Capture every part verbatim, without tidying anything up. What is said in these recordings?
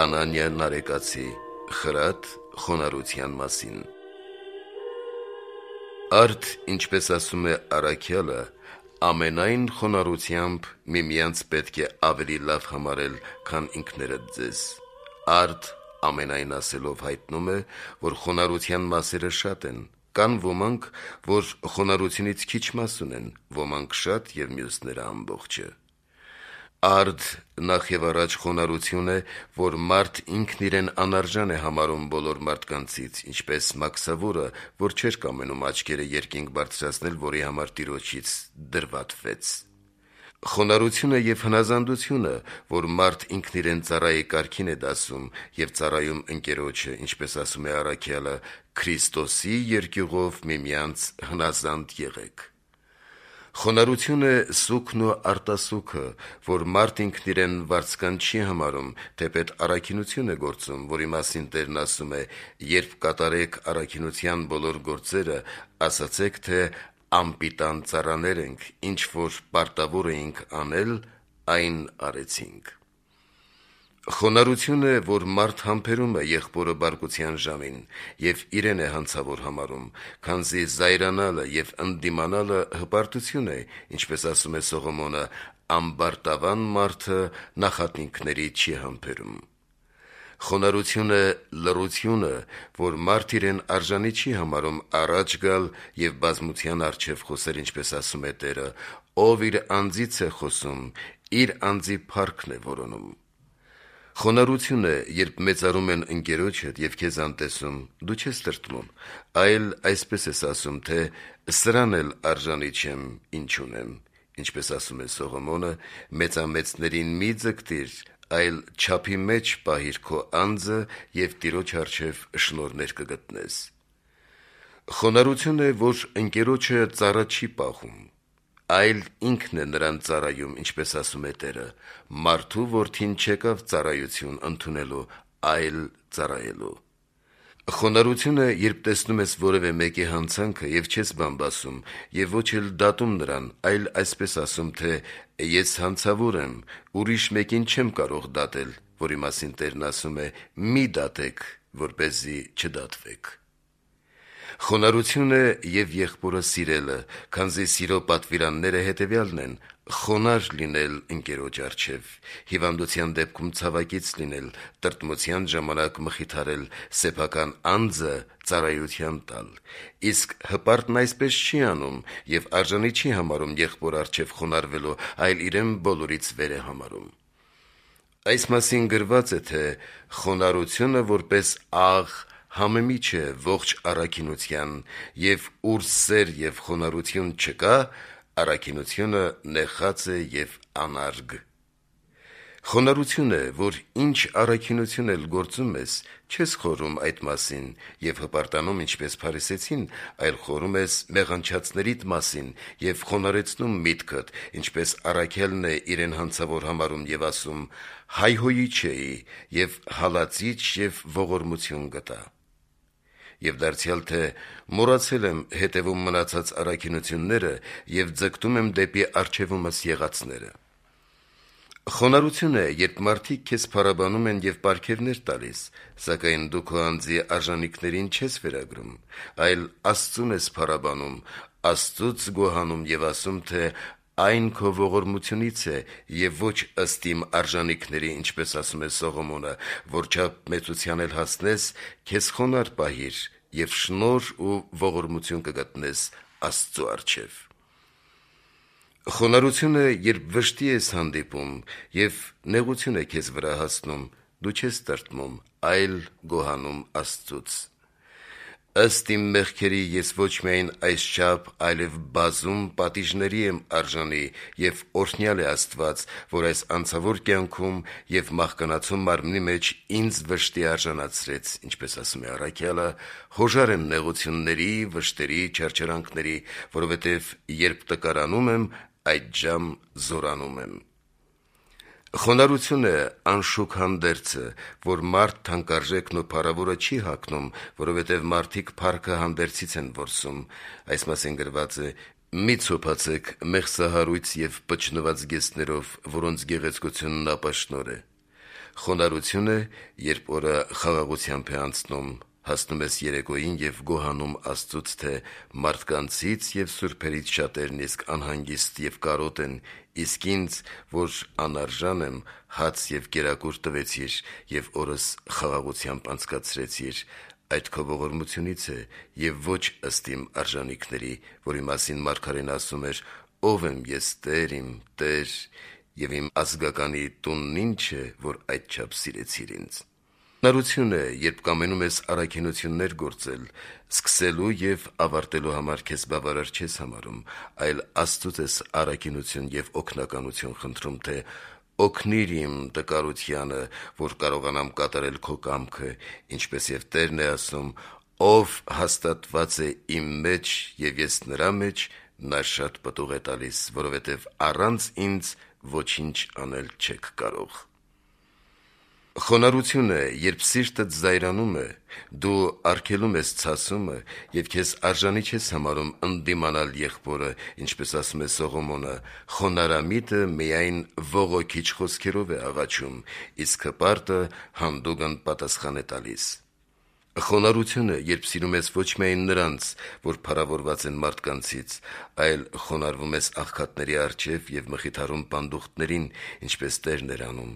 Անանիա Նարեկացի խրատ խոնարհության մասին։ Արդ, ինչպես ասում է առաքյալը, ամենայն խոնարհությամբ միմյանց պետք է ավելի լավ համարել, քան ինքներդ ձեզ։ Արդ ամենայն ասելով հայտնում է, որ խոնարհության մասերը շատ են, կան ոմանք, որ խոնարհությունից քիչ մաս ունեն, ոմանք շատ և մյուսները ամբողջը։ Արդ նախ և առաջ խոնարհություն է, որ մարդ ինքն իրեն անարժան է համարում բոլոր մարդկանցից, ինչպես մաքսավորը, որ չէր կամենում աչքերը երկինք բարձրացնել, որի համար Տիրոջից դրվատվեց։ Խոնարհությունը և հնազանդությունը, որ մարդ ինքն իրեն ծառայի կարգին է դասում և ծառայում ընկերոջը, ինչպես ասում է առաքյալը, Քրիստոսի երկյուղով միմյանց հնազանդ եղեք։ Խոնարհություն է սուգն ու արտասուքը, որ մարդ ինքն իրեն վարձկան չի համարում, թեպետ առաքինություն է գործում, որի մասին Տերն ասում է. «Երբ կատարեք առաքինության բոլոր գործերը, ասացեք, թե անպիտան ծառաներ ենք, ինչ որ պարտավոր էինք անել, այն արեցինք»։ Խոնարհություն է, որ մարդ համբերում է եղբորը բարկության ժամին և իրեն է հանցավոր համարում, քանզի զայրանալը և ընդդիմանալը հպարտություն է, ինչպես ասում է Սողոմոնը. «Ամբարտավան մարդը նախատինքների չի համբերում»։ Խոնարհություն է լռությունը, որ մարդ իրեն արժանի չի համարում առաջ գալ և բազմության առջև խոսել, ինչպես ասում է Տերը. «Ով իր անձից է խոսում, իր անձի փառքն է որոնում»։ Խոնարհություն է, երբ մեծարում են ընկերոջդ և քեզ անտեսում, դու չես տրտմում, այլ այսպես ես ասում, թե «Սրան էլ արժանի չեմ, ինչ ունեմ», ինչպես ասում է Սողոմոնը. «Մեծամեծներին մի ձգտիր, այլ չափի մեջ պահիր քո անձը և Տիրոջ առջև շնորհներ կգտնես»։ Խոնարհություն է, որ ընկերոջը ծառա չի պահում, այլ ինքն է նրան ծառայում, ինչպես ասում է Տերը. «Մարդու որդին չեկավ ծառայություն ընդունելու, այլ ծառայելու»։ Խոնարհություն է, երբ տեսնում ես որևէ մեկի հանցանքը և չես բամբասում և ոչ էլ դատում նրան, այլ այսպես ասում, թե «Ես հանցավոր եմ, ուրիշ մեկին չեմ կարող դատել», որի մասին Տերն ասում է. «Մի դատեք, որպեսզի չդատվեք»։ Խոնարհություն է և եղբորը սիրելը, քանզի սիրո պատվիրանները հետևյալն են. խոնարհ լինել ընկերոջ առջև, հիվանդության դեպքում ցավակից լինել, տրտմության ժամանակ մխիթարել, սեփական անձը ծառայության տալ։ Իսկ հպարտն այսպես չի անում և արժանի չի համարում եղբոր առջև խոնարհվելու, այլ իրեն բոլորից վեր է համարում։ Այս մասին գրված է, թե «Խոնարհությունը որպես աղ համեմիջ է ողջ առաքինության, և ուր սեր և խոնարհություն չկա, առաքինությունը նեխած է և անարգ»։ Խոնարհություն է, որ ինչ առաքինություն էլ գործում ես, չես խորհում այդ մասին և հպարտանում, ինչպես փարիսեցին, այլ խորհում ես մեղանչածներիդ մասին և խոնարհեցնում միտքդ, ինչպես առաքյալն է իրեն հանցավոր համարում և ասում. «Հայհոյիչ էի և հալածիչ և ողորմություն գտա»։ Եվ դարձյալ թե «Մոռացել եմ հետևում մնացած առաքինությունները և ձգտում եմ դեպի առջևումս եղածները»։ Խոնարհություն է, երբ մարդիկ քեզ փառաբանում են և պարգևներ տալիս, սակայն դու քո անձի արժանիքներին չես վերագրում, այլ Աստծուն ես փառաբանում, Աստծուց գոհանում և ասում, թե «Այն քո ողորմությունից է և ոչ ըստ իմ արժանիքների, ինչպես ասում է Սողոմոնը, որչափ մեծության էլ հասնես, քեզ խոնարհ պահիր և շնորհ ու ողորմություն կգտնես Աստծու առջև»։ Խոնարհություն է, երբ վշտի ես հանդիպում և նեղություն է քեզ վրա հասնում, դու չես տրտմում, այլ գոհանում Աստծուց։ «Ըստ իմ մեղքերի ես ոչ միայն այսչափ, այլև բազում պատիժների եմ արժանի, և օրհնյալ է Աստված, որ այս անցավոր կյանքում և մահկանացու մարմնի մեջ ինձ վշտի արժանացրեց, ինչպես ասում է առաքյալը, հոժար եմ նեղությունների, վշտերի, չարչարանքների, որովհետև երբ տկարանում եմ, այդժամ զորանում եմ»։ Խոնարհություն է անշուք հանդերձը, որ մարդ թանկարժեքն ու փառավորը չի հագնում, որովհետև մարդիկ փառքը հանդերձից են որսում։ Այս մասին գրված է. «Մի ցոփացեք մեղսահարույց և պճնված գեստներով, որոնց գեղեցկությունն ապաշնոր է»։ Խոնարհություն է, երբ օրը խաղաղությամբ է անցնում, հասնում ես երեկոյին եւ գոհանում Աստծուց, թե մարդկանցից եւ սուրբերից շատերն իսկ անհանգիստ եւ կարոտ են, իսկ ինձ, որ անարժան եմ, հաց եւ կերակուր տվեցիր եւ օրս խաղաղությամբ անցկացրեցիր, այդ քո ողորմությունից է եւ ոչ ըստ իմ արժանիքների, որի մասին մարգարեն ասում էր. «Ով եմ ես, Տեր իմ, Տեր, եւ իմ ազգականի տունն ինչ է, որ այդչափ սիրեցիր ինձ»։ Խոնարհություն է, երբ կամենում ես առաքինություններ գործել, սկսելու եւ ավարտելու համար քեզ բավարար չես համարում, այլ Աստծուց ես առաքինություն եւ օգնականություն խնդրում, թե օգնիր իմ տկարությանը, որ կարողանամ կատարել քո կամքը, ինչպես եւ Տերն է ասում. «Ով հաստատված է իմ մեջ եւ ես նրա մեջ, նա շատ պտուղ է տալիս, որովհետեւ առանց ինձ ոչինչ անել չեք կարող»։ Խոնարհություն է, երբ սիրտդ զայրանում է, դու արգելում ես ցասումը եւ քեզ արժանի չես համարում ընդդիմանալ եղբորը, ինչպես ասում է Սողոմոնը. «Խոնարհամիտը միայն ողոքիչ խոսքերով է աղաչում, իսկ հպարտը հանդուգն պատասխան է տալիս»։ Խոնարհություն է, երբ սիրում ես ոչ միայն նրանց, որ փառավորված են մարդկանցից, այլ խոնարհվում ես աղքատների առջև եւ մխիթարում պանդուխտներին, ինչպես Տերն էր անում։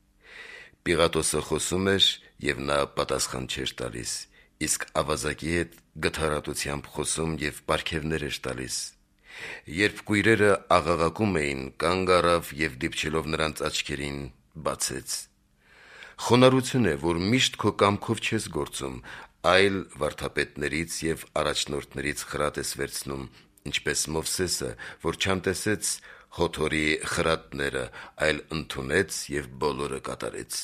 Պիղատոսը խոսում էր, եւ նա պատասխան չէր տալիս, իսկ ավազակի հետ գթառատությամբ խոսում եւ պարգևներ էր տալիս։ Երբ կույրերը աղաղակում էին, կանգ առավ եւ դիպչելով նրանց աչքերին բացեց։ Խոնարհություն է, որ միշտ քո կամքով չես գործում, այլ վարդապետներից եւ առաջնորդներից խրատ ես վերցնում, ինչպես Մովսեսը, որ չանտեսեց Հոթորի խրատները, այլ ընդունեց եւ բոլորը կատարեց։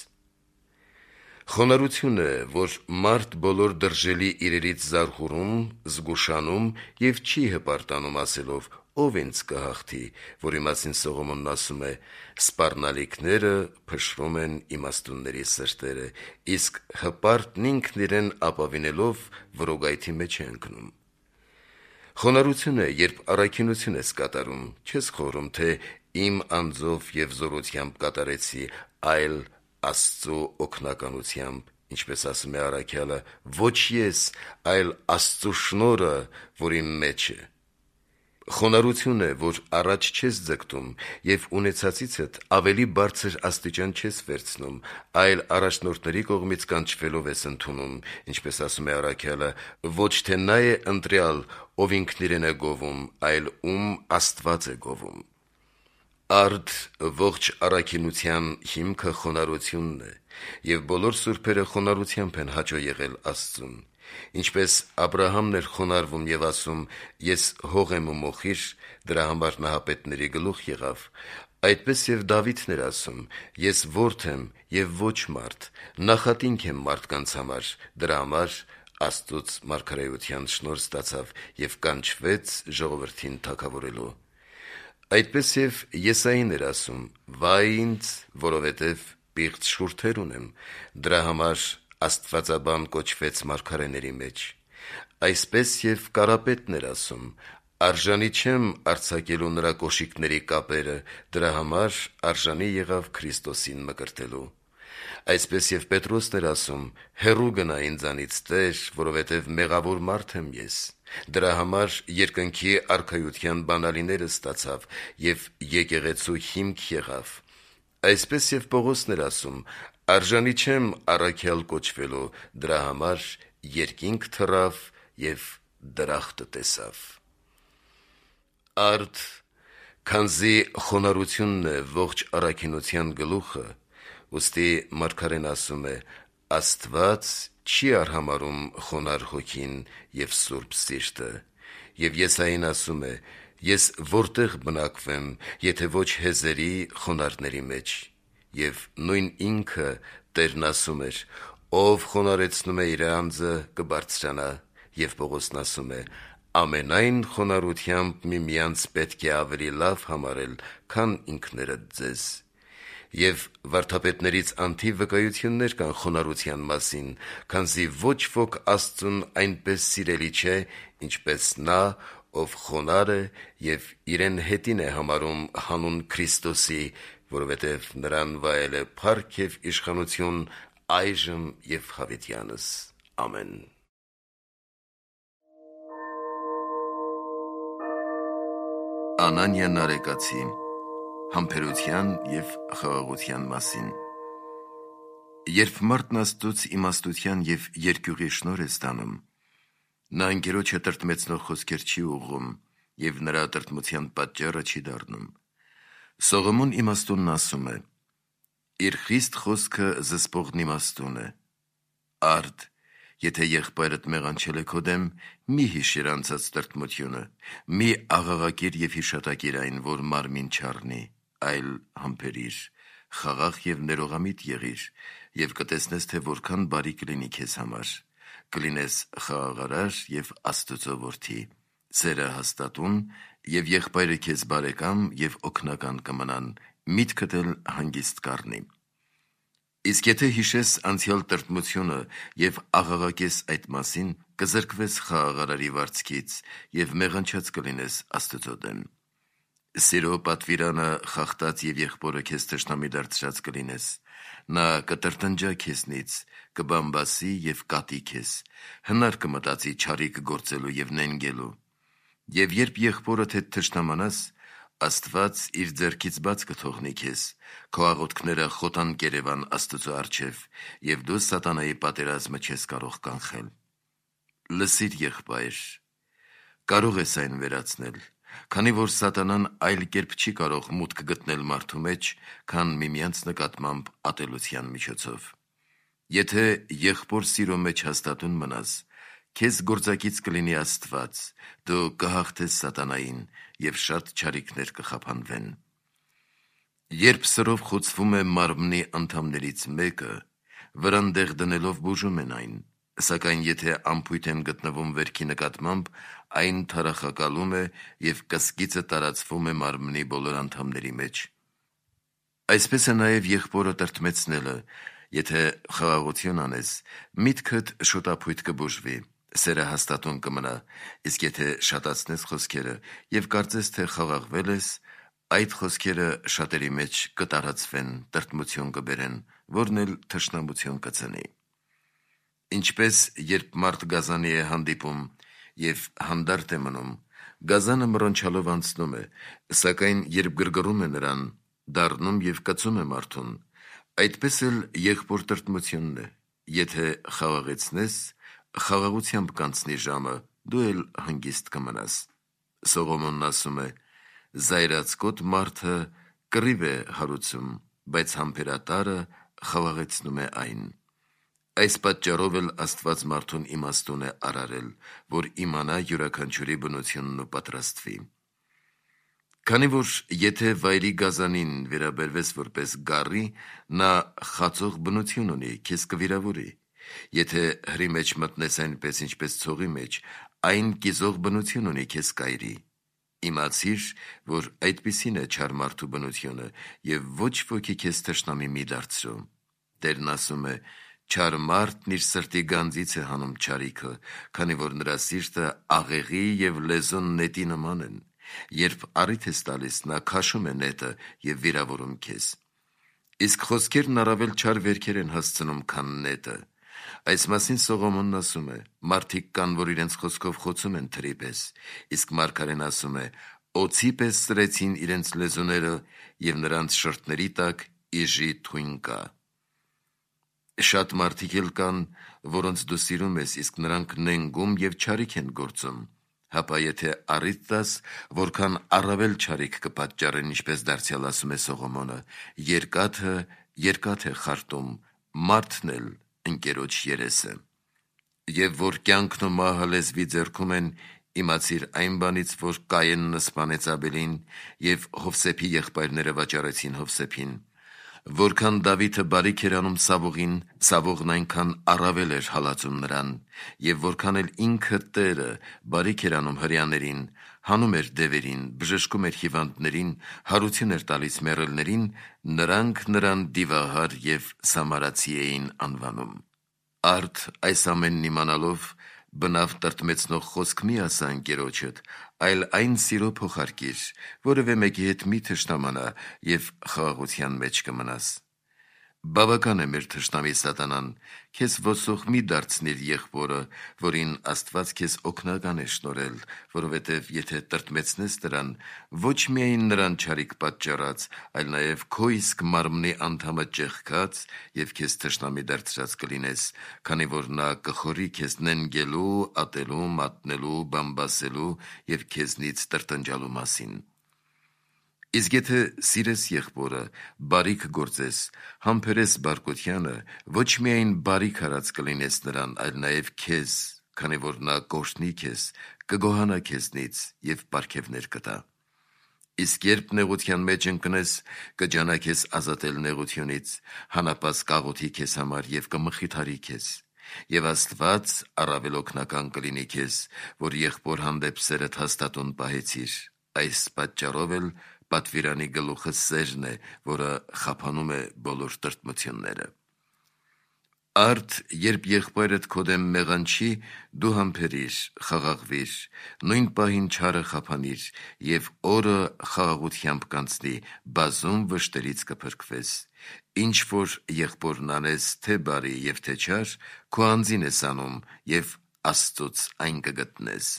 Խոնարհություն է, որ մարդ բոլոր դրժելի իրերից զարհուրում, զգուշանում եւ չի հպարտանում ասելով. «Ով ինձ կհաղթի», որի մասին Սողոմոնն ասում է. «Սպառնալիքները փշրում են իմաստունների սրտերը, իսկ հպարտն ինքն իրեն ապավինելով որոգայթի մեջ է ընկնում»։ Խոնարհություն է, երբ առաքինություն ես կատարում, չես խորհում, թե իմ անձով եւ զորությամբ կատարեցի, այլ Աստծո օգնականությամբ, ինչպես ասում է առաքյալը. «Ոչ ես, այլ Աստծո շնորհը, որ իմ մեջ է»։ Խոնարհություն է, որ առաջ չես ձգտում եւ ունեցածիցդ ավելի բարձր աստիճան չես վերցնում, այլ առաջնորդների կողմից կանչվելով ես ընդունում, ինչպես ասում է առաքյալը. «Ոչ թե նա է ընտրյալ, ով ինքն իրեն է գովում, այլ ում Աստված է գովում»։ Արդ ողջ առաքինության հիմքը խոնարհությունն է, եւ բոլոր սուրբերը խոնարհությամբ են հաճո եղել Աստծուն։ Ինչպես Աբրահամն էր խոնարհվում եւ ասում. «Ես հող եմ ու մոխիր», դրա համար նահապետների գլուխ եղավ, այդպես եւ Դավիթն էր ասում. «Ես որդի եմ եւ ոչ մարդ, նախատինք եմ մարդկանց համար», դրա համար Աստծուց մարգարեության շնորհ ստացավ եւ կանչվեց ժողովրդին թագավորելու։ Այդպես եւ Եսային էր ասում. «Վայ ինձ, որովհետեւ պիղծ շուրթեր ունեմ», դրա համար Աստվածաբան կոչվեց մարգարեների մեջ։ Այսպես եւ Կարապետն էր ասում. «Արժանի չեմ արձակելու նրա կոշիկների կապերը», դրա համար արժանի եղավ Քրիստոսին մկրտելու։ Այսպես եւ Պետրոսն էր ասում. «Հեռու գնա ինձանից, Տեր, որովհետեւ մեղավոր մարդ եմ ես», դրա համար երկնքի արքայության բանալիները ստացավ եւ եկեղեցու հիմք եղավ։ Այսպես եւ Պողոսն էր ասում. «Արժանի չեմ առաքյալ կոչվելու», դրա համար երկինք թռավ եւ դրախտը տեսավ։ Արդ, քանզի խոնարհությունն է ողջ առաքինության գլուխը, ուստի մարգարեն ասում է. «Աստված չի արհամարհում խոնարհ հոգին եւ սուրբ սիրտը»։ Եվ Եսային ասում է. «Ես որտեղ բնակվեմ, եթե ոչ հեզերի խոնարհների մեջ»։ Եվ նույն ինքը Տերն ասում էր. «Ով խոնարհեցնում է իր անձը, կբարձրանա»։ Եվ Պողոսն ասում է. «Ամենայն խոնարհությամբ միմյանց պետք է ավելի լավ համարել, քան ինքներդ ձեզ»։ Եվ վարդապետներից անթիվ վկայություններ կան խոնարհության մասին, քանզի ոչ ոք Աստծուն այնպես սիրելի չէ, ինչպես նա, ով խոնար է եւ իրեն հետին է համարում հանուն Քրիստոսի, որովհետեւ նրան վայել է փառք եւ իշխանություն այժմ եւ հավիտյանս։ Ամեն։ Անանիա Նարեկացի համբերության եւ խաղաղության մասին։ Երբ մարդն Աստծուց իմաստության եւ երկյուղի շնորհ է ստանում, նա անգերոջը տրտմեցնող խոսքեր չի ուղղում եւ նրա տրտմության պատճառը չի դառնում։ Սողոմոն իմաստունն ասում է. «Իր խիստ խոսքը զսպողն իմաստուն է։ Արդ, եթե եղբայրդ մեղանչել է քո դեմ, մի հիշիր անցած տրտմությունը, մի աղաղակիր եւ հիշատակիր այն, որ մարմին չառնի, այլ համբերիր, խաղաղ եւ ներողամիտ եղիր, եւ կտեսնես, թե որքան բարի կլինի քեզ համար, կլինես խաղաղարար եւ Աստծո որդի, սերը հաստատուն, եւ եղբայրը քեզ բարեկամ եւ օգնական կմնան, միտքդ էլ հանգիստ կառնի։ Իսկ եթե հիշես անցյալ տրտմությունը եւ աղաղակես այդ մասին, կզրկվես խաղաղարարի վարձքից եւ մեղանչած կլինես Աստծո դեմ։ Սիրո պատվիրանը խախտած եւ եղբորը քեզ թշնամի դարձրած կլինես, նա կտրտնջա քեզնից, կբամբասի եւ կատի քեզ, հնար կմտածի չարիք գործելու եւ նենգելու։ Եվ երբ եղբորդ հետ թշնամանաս, Աստված իր ձեռքից բաց կթողնի քեզ, քո աղոթքները խոտան կերևան Աստծո առջև, եւ դու սատանայի պատերազմը չես կարող կանխել։ Լսիր, եղբայր, կարող ես այն վերացնել, քանի որ սատանան այլ կերպ չի կարող մուտք գտնել մարդու մեջ, քան միմյանց նկատմամբ ատելության միջոցով։ Եթե եղբոր սիրո մեջ հաստատուն մնաս, քեզ գործակից կլինի Աստված, դու կհաղթես սատանային եւ շատ չարիքներ կխափանվեն։ Երբ սրով խոցվում է մարմնի անդամներից մեկը, վրան դեղ դնելով բուժում են այն, սակայն եթե ամփույթ են գտնվում վերքի նկատմամբ, այն թարախակալում է եւ կսկիծը տարածվում է մարմնի բոլոր անդամների մեջ։ Այսպես է նաեւ եղբորը տրտմեցնելը, եթե խաղաղություն անես, միտքդ շուտապույտ կբուժվի, սերը հաստատուն կմնա, իսկ եթե շատացնես խոսքերը եւ կարծես թե խաղաղվել ես, այդ խոսքերը շատերի մեջ կտարածվեն, տրտմություն կբերեն, որն էլ թշնամություն կծնի։ Ինչպես երբ մարդ գազանի է հանդիպում եւ հանդարտ է մնում, գազանը մռնչալով անցնում է, սակայն երբ գրգռում է նրան, դառնում եւ կծում է մարդուն, այդպես էլ եղբոր տրտմությունն է, եթե խաղաղեցնես, խաղաղությամբ կանցնի ժամը, դու էլ հանգիստ կմնաս։ Սողոմոնն ասում է. «Զայրացկոտ մարդը կռիվ է հարուցում, բայց համբերատարը խաղաղեցնում է այն»։ Այս պատճառով էլ Աստված մարդուն իմաստուն է արարել, որ իմանա յուրաքանչյուրի բնությունն ու պատրաստվի։ Քանի որ եթե վայրի գազանին վերաբերվես որպես գառի, նա խածող բնություն ունի, քեզ կվիրավորի։ Եթե հրի մեջ մտնես այնպես, ինչպես ցողի մեջ, այն կիզող բնություն ունի, քեզ կայրի։ Իմացիր, որ այդպիսին է չար մարդու բնությունը, եւ ոչ ոքի քեզ թշնամի մի դարձրու։ Տերն ասում է. «Չար մարդն իր սրտի գանձից է հանում չարիքը, քանի որ նրա սիրտը աղեղի եւ լեզուն նետի նման են։ Երբ առիթ ես տալիս, նա քաշում է նետը եւ վիրավորում քեզ»։ Իսկ խոսքերն առավել չար վերքեր են հասցնում, քան նետը։ Այս մասին Սողոմոնն ասում է. «Մարդիկ կան, որ իրենց խոսքով խոցում են թրի պես, իսկ մարգարեն ասում է. օձի պես սրեցին իրենց լեզուները եւ նրանց շրթների տակ իժի թույն կա»։ Շատ մարդիկ էլ կան, որոնց դու սիրում ես, իսկ նրանք նենգում եւ չարիք են գործում, հապա եթե առիթ տաս, որքան առավել չարիք կպատճառեն, ինչպես դարձյալ ասում է Սողոմոնը, երկաթը երկաթ է խարտում, մարդն էլ ընկերոջ երեսը։ Եվ որ կյանքն ու մահը լեզվի ձեռքում են, իմացիր այն բանից, որ Կայենն սպանեց Աբելին, եւ Հովսեփի եղբայրները վաճառեցին Հովսեփին։ Որքան Դավիթը բարիք էր անում Սավողին, Սավողն այնքան առավել էր հալածում նրան, եւ որքան էլ ինքը Տերը բարիք էր անում հրեաներին, հանում էր դևերին, բժշկում էր հիվանդներին, հարություն էր տալիս մեռելներին, նրանք նրան դիվահար եւ սամարացի էին անվանում։ Արդ այս ամենն իմանալով, բնավ տրտմեցնող խոսք մի ասա ընկերոջդ, այլ այն սիրո փոխարկիր, որևէ մեկի հետ մի թշնամանա եւ խաղաղության մեջ կմնաս։ Բավական է մեր թշնամի սատանան, քեզ ոսող մի դարձնիր եղբորը, որին Աստված քեզ օգնական է շնորհել, որովհետև եթե տրտմեցնես նրան, ոչ միայն նրան չարիք պատճառած, այլ նաև քո իսկ մարմնի անդամը ճեղքած եւ քեզ թշնամի դարձրած կլինես, քանի որ նա կխորի քեզ նենգելու, ատելու, մատնելու, բամբասելու եւ քեզնից տրտնջալու մասին։ Իսկ եթե սիրես եղբորը, բարիք գործես, համբերես բարկությանը, ոչ միայն բարիք արած կլինես նրան, այլ նաև քեզ, քանի որ նա կօրհնի քեզ, կգոհանա քեզնից եւ պարգևներ կտա։ Իսկ երբ նեղության մեջ ընկնես, կջանա քեզ ազատել նեղությունից, հանապաս կաղոթի քեզ համար եւ կմխիթարի քեզ։ Եվ Աստված առավել օգնական կլինի քեզ, որ եղբոր հանդեպ սերդ հաստատուն պահեցիր։ Այս պատճառով էլ պատվիրանի գլուխը սերն է, որը խափանում է բոլոր տրտմությունները։ Արդ, երբ եղբայրդ քո դեմ մեղանչի, դու համբերիր, խաղաղվիր, նույն պահին չարը խափանիր եւ օրը խաղաղությամբ կանցնի, բազում վշտերից կփրկվես։ Ինչ որ եղբորն անես, թե բարի եւ թե չար, քո անձին ես անում եւ Աստծոց այն կգտնես։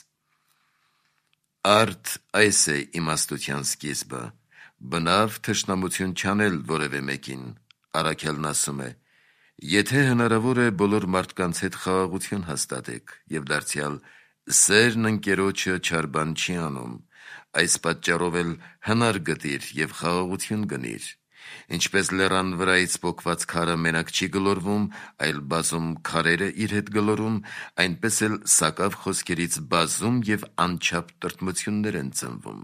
Արդ այս է իմաստության սկիզբը, բնավ թշնամություն չանել որևէ մեկին։ Առաքյալն ասում է. եթե հնարավոր է բոլոր մարդկանց հետ խաղաղություն հաստատեք եւ դարձյալ սերն ընկերոջը չար բան չի անում, այս պատճառով էլ հնար գտիր եւ խաղաղություն գնիր։ Ինչպես լեռան վրայից պոկված քարը մենակ չի գլորվում, այլ բազում քարերը իր հետ գլորում, այնպես էլ սակավ խոսքերից բազում եւ անչափ տրտմություններ են ծնվում։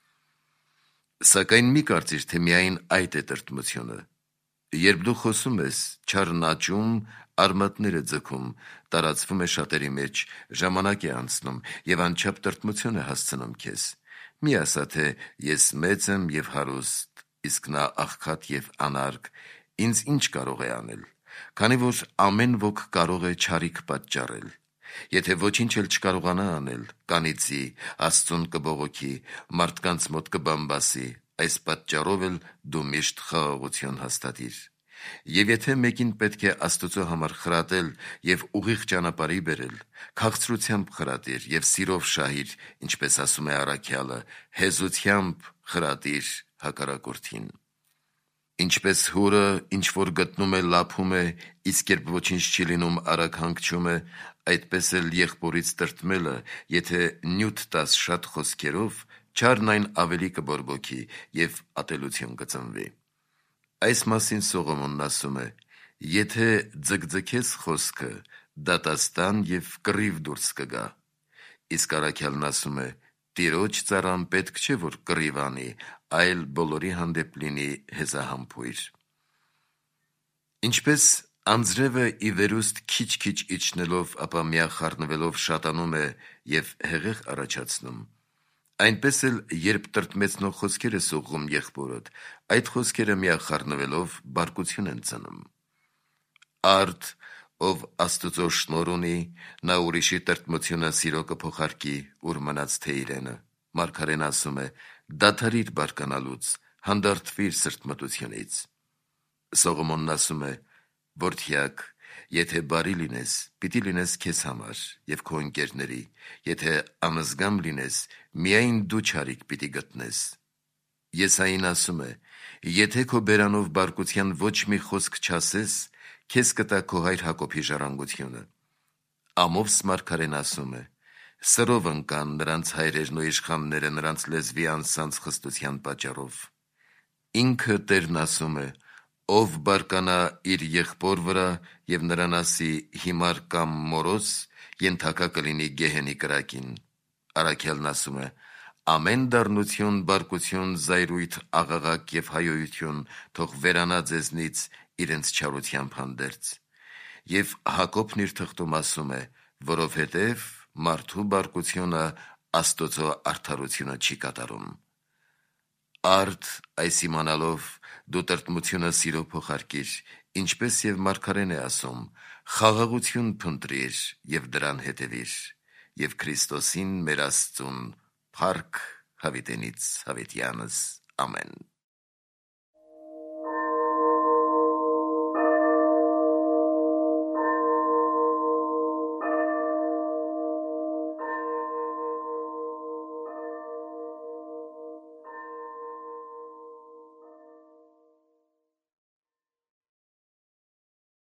Սակայն մի կարծիր, թե միայն այդ է տրտմությունը։ Երբ դու խոսում ես, չարն աճում, արմատները ձգում, տարածվում է շատերի մեջ, ժամանակ է անցնում եւ անչափ տրտմություն է հասցնում քեզ։ Մի ասա, թե ես մեծ եմ եւ հարուստ, իսկ նա աղքատ եւ անարգ, ինձ ինչ կարող է անել, քանի որ ամեն ոք կարող է չարիք պատճառել։ Եթե ոչինչ էլ չկարողանա անել, կանիծի, Աստծուն կբողոքի, մարդկանց մոտ կբամբասի, այս պատճառով էլ դու միշտ խաղաղություն հաստատիր։ Եվ եթե մեկին պետք է Աստծո համար խրատել եւ ուղիղ ճանապարհի բերել, քաղցրությամբ խրատիր եւ սիրով շահիր, ինչպես ասում է առաքյալը, հեզությամբ խրատիր հակառակորդին։ Ինչպես հուրը, ինչ որ գտնում է, լափում է, իսկ երբ ոչինչ չի լինում, արագ հանգչում է, այդպես էլ եղբորից տրտմելը, եթե նյութ տաս շատ խոսքերով, չարն այն ավելի կբորբոքի եւ ատելություն կծնվի։ Այս մասին Սողոմոնն ասում է. եթե ձգձգես խոսքը, դատաստան եւ կռիվ դուրս կգա։ Իսկ առաքյալն ասում է. Տիրոջ ծառան պետք չէ, որ կռիվ անի, այլ բոլորի հանդեպ լինի հեզահամբույր։ Ինչպես անձրևը ի վերուստ քիչ-քիչ իջնելով, ապա միախառնվելով շատանում է եւ հեղեղ առաջացնում, այնպես էլ երբ տրտմեցնող խոսքեր ես ուղղում եղբորդ, այդ խոսքերը միախառնվելով բարկություն են ծնում։ Արդ, ով Աստծո շնորհ ունի, նա ուրիշի տրտմությունը սիրո կփոխարկի, ուր մնաց թե իրենը։ Մարգարեն ասում է. դադարիր բարկանալուց, հանդարտվիր սրտմտությունից։ Սողոմոնն ասում է. որդյակ, եթե բարի լինես, պիտի լինես քեզ համար եւ քո ընկերների, եթե անզգամ լինես, միայն դու չարիք պիտի գտնես։ Եսային ասում է. եթե քո բերանով բարկության ոչ մի խոսք չասես, քեզ կտա քո հայր Հակոբի ժառանգությունը։ Ամովս մարգարեն ասում է. սրով ընկան նրանց հայրերն ու իշխանները նրանց լեզվի անսանց խստության պատճառով։ Ինքը Տերն ասում է. ով բարկանա իր եղբոր վրա եւ նրան ասի հիմար կամ մորոս, ենթակա կլինի գեհենի կրակին։ Առաքյալն ասում է. ամեն դառնություն, բարկություն, զայրույթ, աղաղակ եւ հայոյություն թող վերանա ձեզնից իրենց չարությամբ հանդերձ։ Եվ Հակոբն իր թղթում ասում է, որովհետև մարդու բարկությունը Աստծո արդարությունը չի կատարում։ Արդ այս իմանալով դու տրտմությունը սիրո փոխարկիր, ինչպես եւ մարգարեն է ասում, խաղաղություն փնտրիր եւ դրան հետեւիր, եւ Քրիստոսին մեր Աստծուն փառք հավիտենից հավիտյանս ամեն։